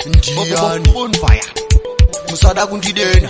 Ndiani bonfire musada kundidena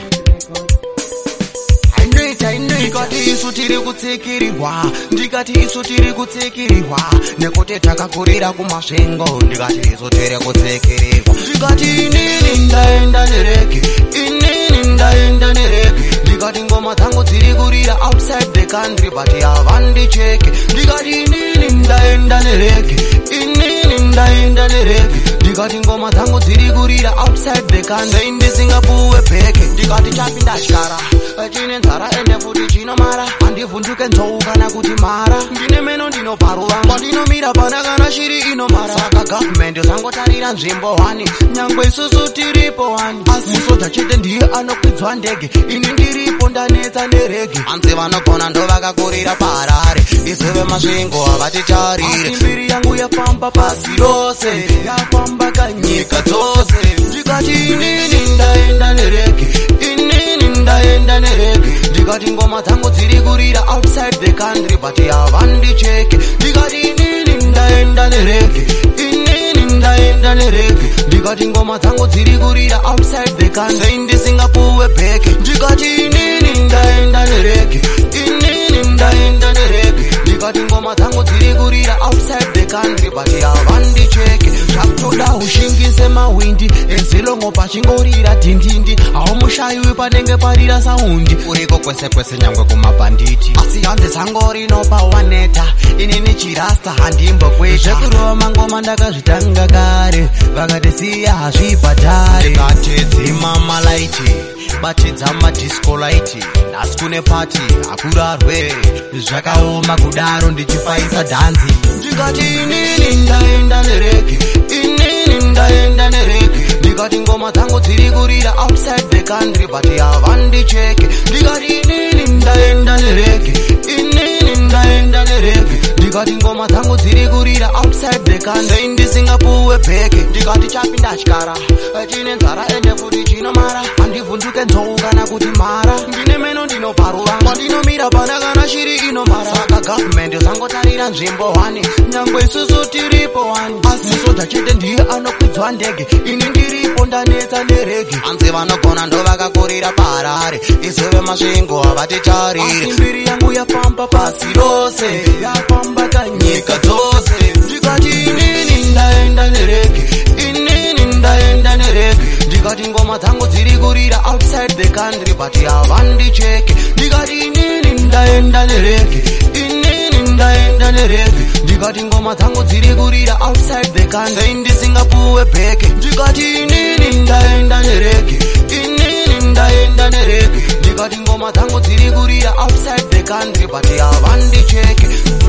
ndikati isu tiri kutsikirirwa ndikati isu tiri kutsikirirwa nekuti takakurira kumasvingo ndikati isu tiri kutsikirirwa ndikati inini ndaenda nerege inini ndaenda nerege ndikati ngoma dzangu dziri kurira outside the country but havandicheke ndikati inini ndaenda nerege inini ndaenda nerege ndikati ngoma dzangu dziri kurira outside the country ndisingapuwe bheke ndikati chapinda chikara chine nzara ende futi chino mara handivhunduke nzou kana kuti mara ndine meno ndinobvaruva pandinomira pana kana shiri inomara saka gavhumendi zangotarira nzvimbo 1 nyangwe isusu tiripo 1 asi musodza chete ndiye anokwidzwa ndege ini ndiripo ndanetsa nerege hanzi vanogona ndo vakakurira paharare izeve masvingo havatitarire asi mbiri yangu yafamba pasi rose yafamba kanyika dzose ndikati inini ndaenda nerege inini ndaenda nerege ndikati ngoma dzangu dziri kurira outside the country but havandicheke ndikati inini ndaenda nerege inini ndaenda nerege ndikati ngoma dzangu dziri kurira outside the country ndisingapuwe bheke ndikati inini ndaenda nerege inini ndaenda nerege ndikati ngoma dzangu dziri kurira outside the country but havandicheke zvakutoda ushingise mawindi ezilongo pachingorira dhindindi haumushayiwi panenge parira saundi uriko kwese kwese nyangwe kumabhanditi asi hanzi dzangorinopa waneta inini chirasta handimbokweta zvekurova mangoma ndakazvitanga kare vakatisiya hazvibhadhare ndikatedzima malaiti batidza madisco light nhasi kune pati hakurarwe zvakaoma kudaro ndichifaisa dhanzi ndikati inini ndaenda nerege inini ndaenda nerege ndikati ngoma dzangu dziri kurira outside the country but havandicheke ndikati inini ndaenda nerege inini ndaenda nerege ndikati ngoma dzangu dziri kurira outside the country ndisingapuwe bheke ndikati chapinda chikara chine nzara ende futi chino mara handivhunduke nzou kana kuti mara ndine meno ndinobvaruva pandinomira pana kana shiri inomara saka gavhumendi zangotarira nzvimbo 1 nyangwe isusu tiripo 1 asi musodza chete ndiye anokwidzwa ndege ini ndiripo ndanetsa nerege hanzi vanogona ndo vakakurira paharare izove masvingo havatitarire asi mbiri yangu yafamba pasi rose yafamba kanyika dzose ndikati inini ndaenda nerege inini ndaenda nerege ndikati ngoma dzangu dziri kurira outside the country but havandicheke ndikati inini ndaenda nerege inini ndaenda nerege ndikati ngoma dzangu dziri kurira outside the country ndisingapuwe bheke ndikati inini ndaenda nerege inini ndaenda nerege ndikati ngoma dzangu dziri kurira outside the country but havandicheke